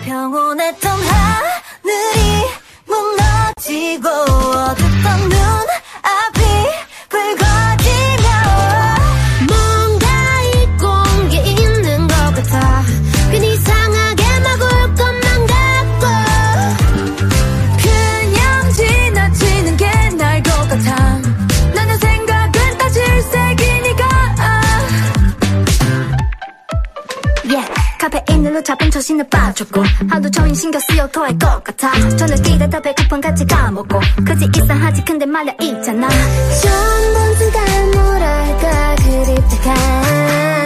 평온했던 하늘이 무너지고 어둡던 눈앞이 붉어지며 뭔가 잊고 온 게 있는 것 같아. 괜히 이상하게 막 울 것만 같고 그냥 지나치는 게 나을 것 같아. 나는 생각은 다 질색이니까. 카페인으로 잡은 처신을 빠졌고 하도 저인 신경 쓰여 토할 것 같아. 저녁 일하다 배고픈 같이 까먹고 그지 이상하지 근데 말야 있잖아. 처음 본 순간 뭐랄까 그립다.